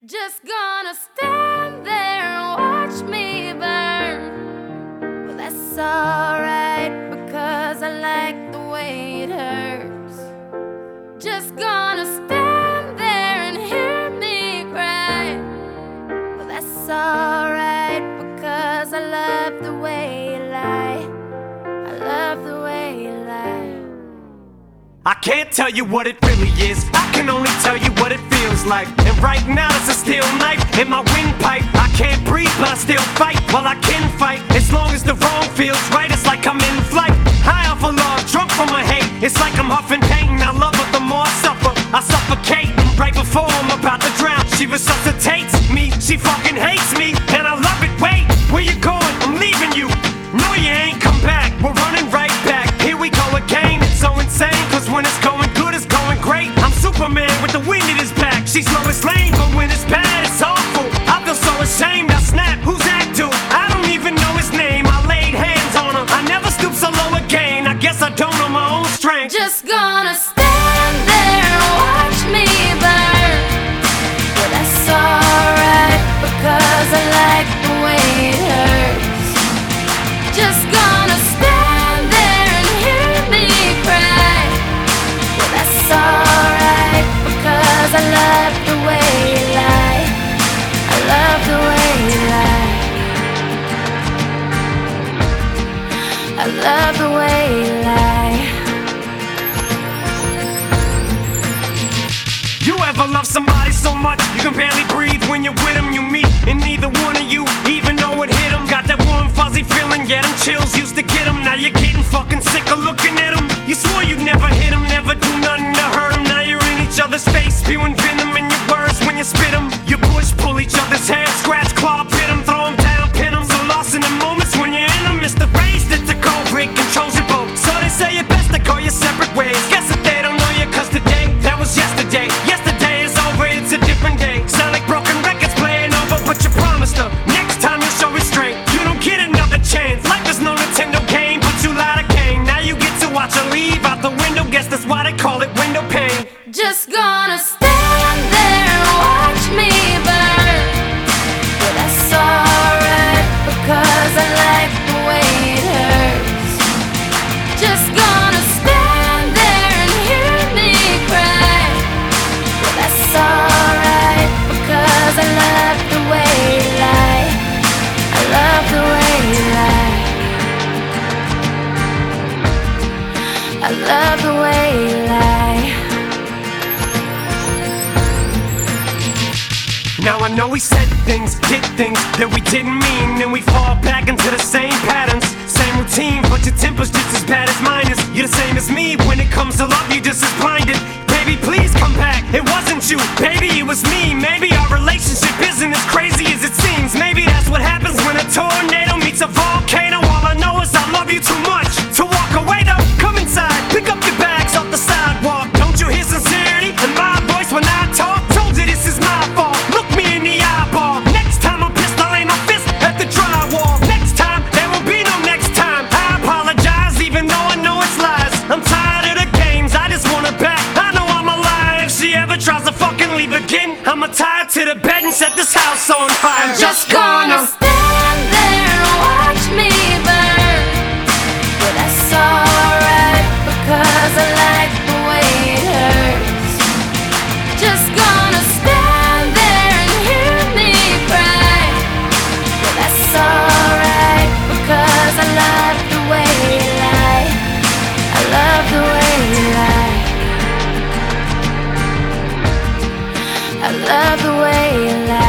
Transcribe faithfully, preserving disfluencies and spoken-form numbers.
Just gonna stand there and watch me burn. Well, that's alright because I like the way it hurts. Just gonna stand there and hear me cry. Well, that's alright because I love the way you lie. I love the way you lie. I can't tell you what it really is, I can only tell you what it feels like. And right now there's a steel knife in my windpipe. I can't breathe but I still fight, well I can fight. As long as the wrong feels right, it's like I'm in flight. High off of love, drunk from my hate, it's like I'm huffing pain. I love her, the more I suffer, I suffocate. Right before I'm about to drown, she resuscitates me. She fucking hates me, and I love it. Wait, where you going? I'm leaving you. No, you ain't come back, we're running right back. Here we go again, it's so insane. Cause when it's going good, it's going great. I'm Superman with the wind in his back. She's Lois Lane, but when it's bad, it's awful. I feel so ashamed, I snap, who's that dude? I don't even know his name, I laid hands on him. I never stoop so low again, I guess I don't know my own strength. Just gonna stand there and watch me burn. Well, that's alright because I like the way it hurts. Just gonna stand there and hear me cry. Well, that's alright because I love the way you lie. I love the way you lie. I love the way you lie. You ever love somebody so much you can barely breathe when you're with them? You meet and neither one of you even know it hit them. Got that warm fuzzy feeling, yeah, them chills used to get them. Now you're getting fucking sick of looking at them. You swore you'd never hit them, never do nothing to hurt them. Now you're in each other's face, spewing venom in your words when you spit them. You push, pull each other's hair, scratch, claw, pit them, throw them down, pin them. So lost in the moments when you're in them, it's the race that the cold break controls your boat. So they say it best to go your separate ways. Guess that they don't know you cause today, that was yesterday. Yesterday is over, it's a different day. Sound like broken records playing over, but you promised her next time you'll show restraint. You don't get another chance, life is no Nintendo game, but you lied again. Now you get to watch her leave out the window, guess that's why they call it window pane. Just gonna stand there and watch me burn. Well, that's alright because I like the way it hurts. Just gonna stand there and hear me cry. Well, that's alright because I love the way you lie. I love the way you lie. I love the way you lie. Now I know we said things, did things that we didn't mean, and we fall back into the same patterns, same routine, but your temper's just as bad as mine is. You're the same as me, when it comes to love, you're just as blinded. Baby, please come back, it wasn't you, baby, it was me. Maybe our relationship isn't as crazy as it seems. Maybe that's what happens when a tornado meets a volcano. All I know is I love you too much to walk away though. Come inside, pick up your bags off the sidewalk. Don't you hear sincerity in my voice when I talk? Told you this is my fault, look me in the eyeball. Next time I'm pissed, I'll aim my fist at the drywall. Next time, there will be no next time. I apologize even though I know it's lies. I'm tired of the games, I just want her back. I know I'm alive, if she ever tries to fucking leave again, I'ma tie her to the bed and set this house on fire. I'm just gonna stand there and watch me burn. Well, that's alright because I like the way it hurts. Just gonna stand there and hear me cry. Well, that's alright because I love the way you lie. I love the way you lie. I love the way you lie.